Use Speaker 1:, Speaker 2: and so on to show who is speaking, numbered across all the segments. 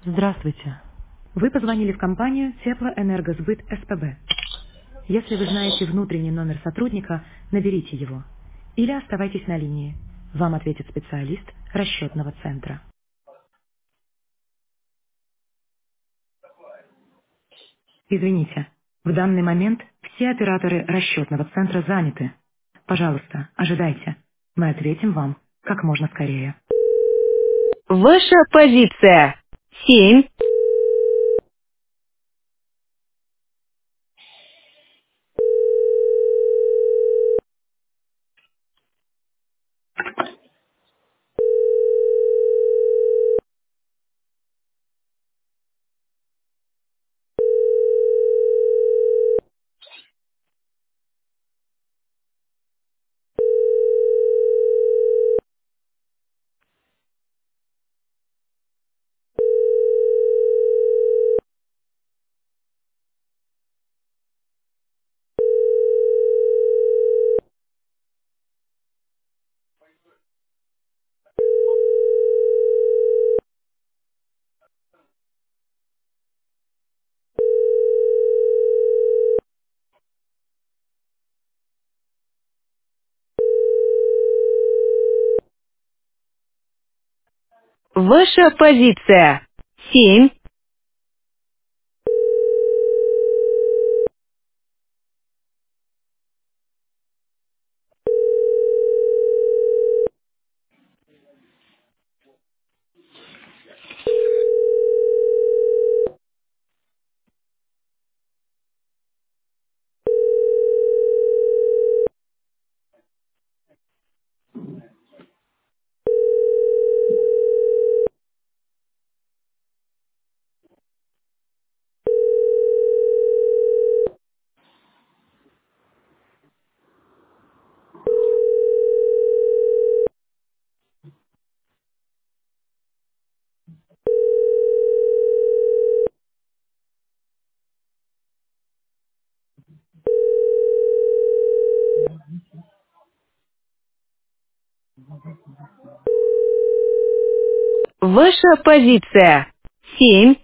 Speaker 1: Здравствуйте. Вы позвонили в компанию Теплоэнергосбыт СПБ. Если вы знаете внутренний номер сотрудника, наберите его. Или оставайтесь на линии. Вам ответит специалист расчетного центра. Извините, в данный момент все операторы расчетного центра заняты. Пожалуйста, ожидайте. Мы ответим вам как можно скорее. Ваша позиция. 7. Ваша позиция. 7. Ваша позиция. 7.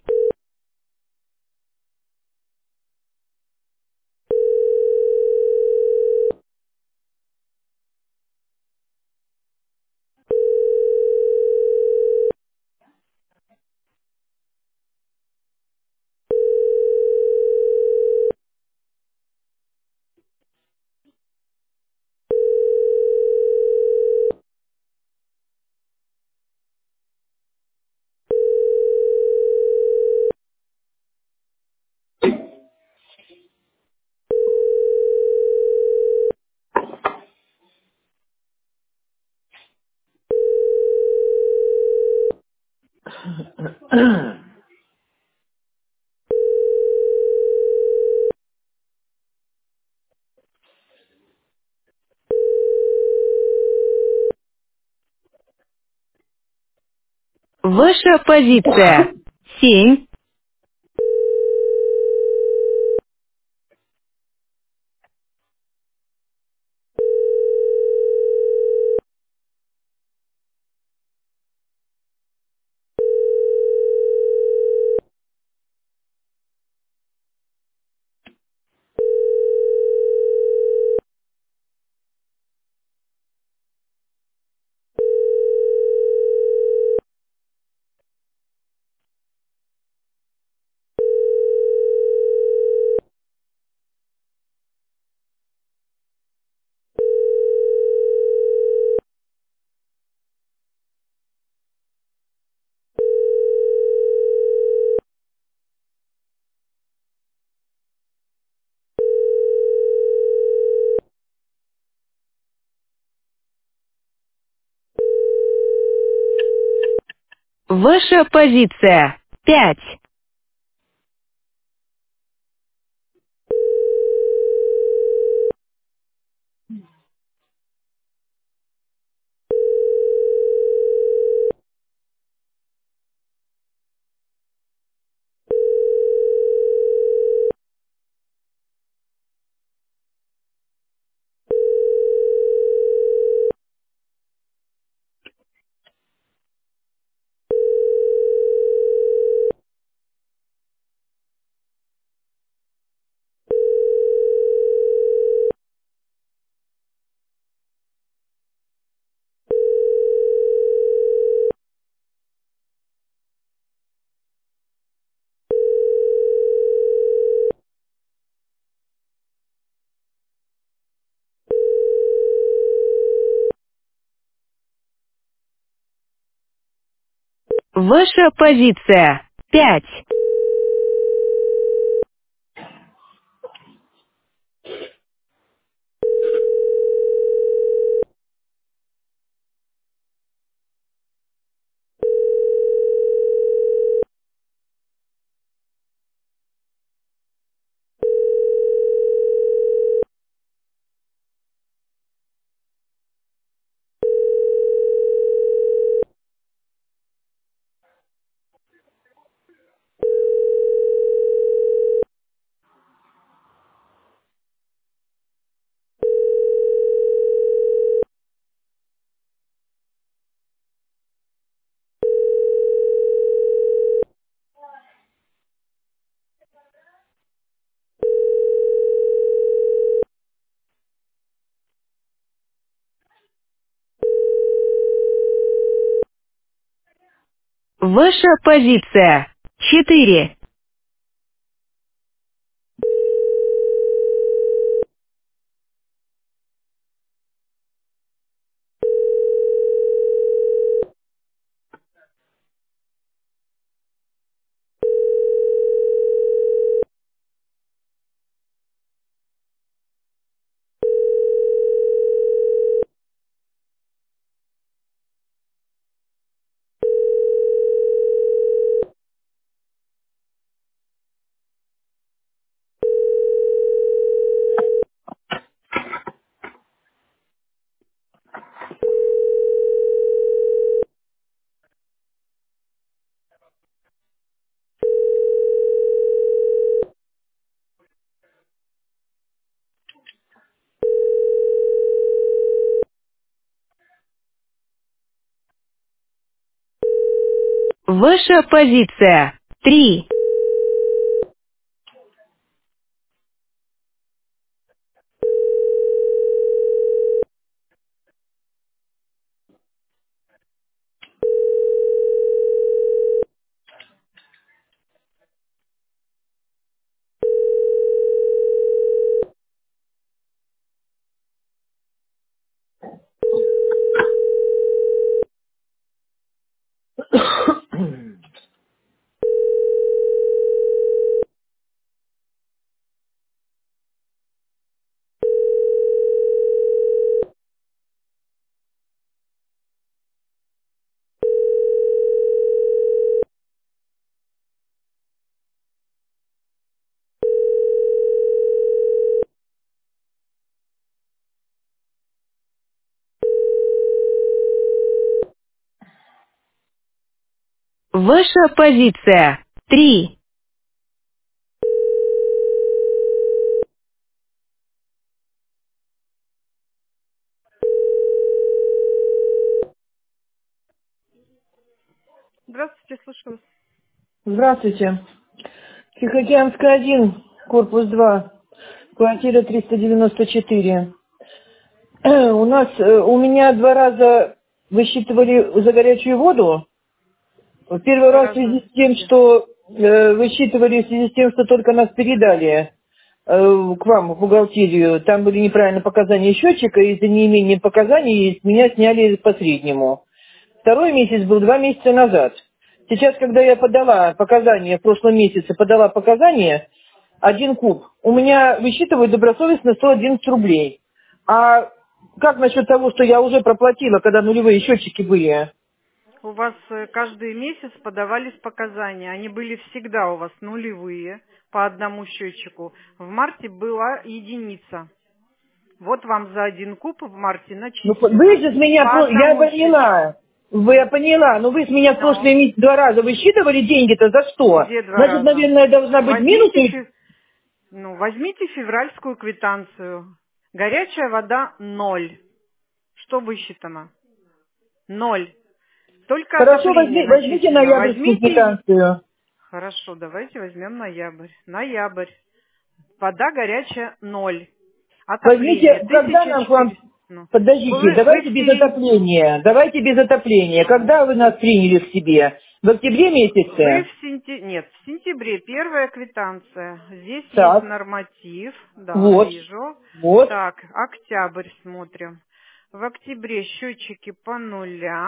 Speaker 1: Ваша позиция. 7. Ваша позиция. 5. Ваша позиция 5. Ваша позиция 4. Ваша позиция 3. Ваша позиция 3.
Speaker 2: Здравствуйте, слушаю вас.
Speaker 3: Здравствуйте. Тихоокеанская 1, корпус 2, квартира 394. У меня 2 раза высчитывали за горячую воду. Первый
Speaker 2: Два
Speaker 3: раз в
Speaker 2: раза
Speaker 3: связи с тем,
Speaker 2: где?
Speaker 3: что высчитывали в связи с тем, что только нас передали к вам в бухгалтерию. Там были неправильные показания счетчика, и из-за неимения показаний меня сняли по среднему. Второй месяц был 2 месяца назад. Сейчас, когда я подала показания, в прошлом месяце подала показания, 1 куб, у меня высчитывают добросовестно 111 рублей. А как насчет того, что я уже проплатила, когда нулевые счетчики были?
Speaker 2: У вас каждый месяц подавались показания. Они были всегда у вас нулевые по одному счетчику. В марте была единица. Вот вам за 1 куб в марте
Speaker 3: Ну, вы
Speaker 2: начислено.
Speaker 3: же с меня,
Speaker 2: По
Speaker 3: я
Speaker 2: одному счетчику.
Speaker 3: поняла, я поняла, но вы с меня в
Speaker 2: Но
Speaker 3: прошлый месяц 2 раза высчитывали деньги-то за что?
Speaker 2: где 2
Speaker 3: Значит,
Speaker 2: раза?
Speaker 3: наверное, должна быть минус.
Speaker 2: Возьмите, возьмите февральскую квитанцию. Горячая вода 0. Что высчитано? 0. Только
Speaker 3: Хорошо,
Speaker 2: отопление
Speaker 3: возьмите
Speaker 2: начислено.
Speaker 3: ноябрьскую
Speaker 2: Возьмите.
Speaker 3: квитанцию.
Speaker 2: Хорошо, давайте возьмем ноябрь. Ноябрь. Вода горячая 0. Отопление
Speaker 3: Возьмите, когда нам к вам...
Speaker 2: 1400. Ну.
Speaker 3: Подождите,
Speaker 2: Вы
Speaker 3: давайте
Speaker 2: в
Speaker 3: без
Speaker 2: середине.
Speaker 3: отопления. Давайте без отопления.
Speaker 2: Ну.
Speaker 3: Когда вы нас приняли к себе? В октябре
Speaker 2: Вы
Speaker 3: месяце?
Speaker 2: в сентябре. Нет, в сентябре первая квитанция. Здесь есть
Speaker 3: Так,
Speaker 2: норматив. Да,
Speaker 3: вот,
Speaker 2: вижу.
Speaker 3: вот.
Speaker 2: Так, октябрь смотрим. В октябре счетчики по нулям.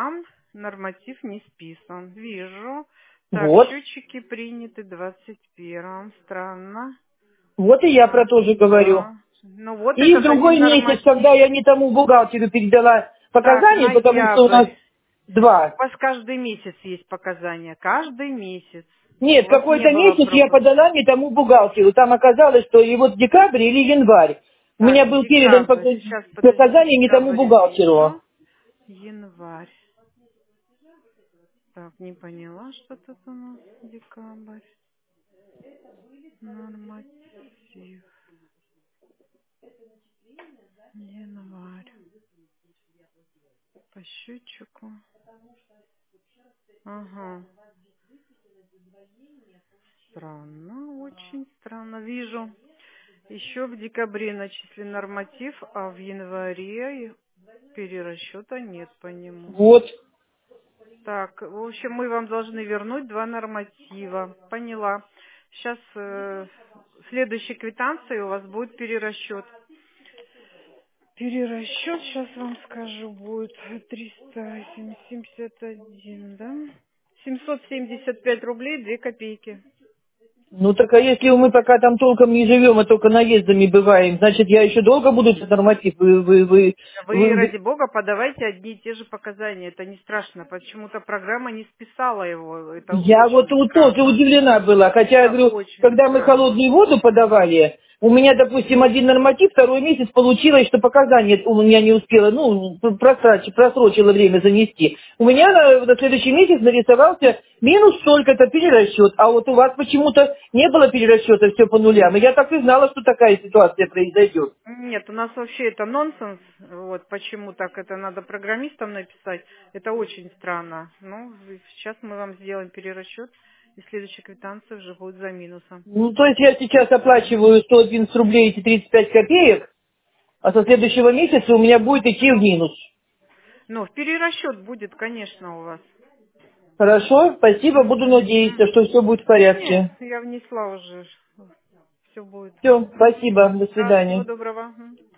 Speaker 2: Норматив не списан. Вижу. Так,
Speaker 3: Вот.
Speaker 2: счетчики приняты 21-м. Странно.
Speaker 3: Вот и я про то же говорю.
Speaker 2: Да. Ну вот
Speaker 3: И в
Speaker 2: этот один
Speaker 3: другой месяц, когда
Speaker 2: норматив.
Speaker 3: я не тому бухгалтеру передала
Speaker 2: Так,
Speaker 3: показания, потому что у нас
Speaker 2: ноябрь.
Speaker 3: два.
Speaker 2: У вас каждый месяц есть показания. Каждый месяц. У
Speaker 3: Нет,
Speaker 2: вас не
Speaker 3: какой-то
Speaker 2: было
Speaker 3: месяц я
Speaker 2: пропуска.
Speaker 3: подала не тому бухгалтеру. Там оказалось, что и вот декабрь или январь. У меня
Speaker 2: Так,
Speaker 3: был передан
Speaker 2: декабрь. Сейчас, подождите,
Speaker 3: показания не тому
Speaker 2: декабрь
Speaker 3: бухгалтеру.
Speaker 2: вижу. Январь. Так, не поняла, что тут у нас декабрь. Норматив. Январь. По счетчику. Ага. Странно, очень странно. Вижу. Еще в декабре начислен норматив, а в январе перерасчета нет по нему.
Speaker 3: Вот.
Speaker 2: Так, в общем, мы вам должны вернуть два норматива. Поняла. Сейчас в следующей квитанции у вас будет перерасчет. Перерасчет, сейчас вам скажу, будет 371, да? 775 рублей 2 копейки.
Speaker 3: Ну так а если мы пока там толком не живем, а только наездами бываем, значит я еще долго буду этот норматив
Speaker 2: Вы, ради бога, подавайте одни и те же показания. Это не страшно. Почему-то программа не списала его. Это
Speaker 3: Я вот
Speaker 2: очень
Speaker 3: тут тоже
Speaker 2: странно.
Speaker 3: удивлена была, хотя я
Speaker 2: Это
Speaker 3: говорю,
Speaker 2: очень
Speaker 3: когда мы
Speaker 2: странно.
Speaker 3: холодную воду подавали, у меня, допустим, один норматив, второй месяц получилось, что показания у меня не успела, ну, просрочила время занести. У меня на следующий месяц нарисовался минус столько-то перерасчет, а вот у вас почему-то не было перерасчета, все по нулям. И я так и знала, что такая ситуация произойдет.
Speaker 2: Нет, у нас вообще это нонсенс. Вот почему так это надо программистам написать. Это очень странно. Ну, сейчас мы вам сделаем перерасчет, и следующая квитанция уже будет за минусом.
Speaker 3: Ну, то есть я сейчас оплачиваю 111 рублей и 35 копеек, а со следующего месяца у меня будет идти в минус.
Speaker 2: Ну, перерасчет будет, конечно, у вас.
Speaker 3: Хорошо, спасибо, буду надеяться, что все будет в
Speaker 2: Нет,
Speaker 3: порядке.
Speaker 2: я внесла уже. Все будет.
Speaker 3: Все, спасибо, до
Speaker 2: Да, всего
Speaker 3: свидания.
Speaker 2: доброго.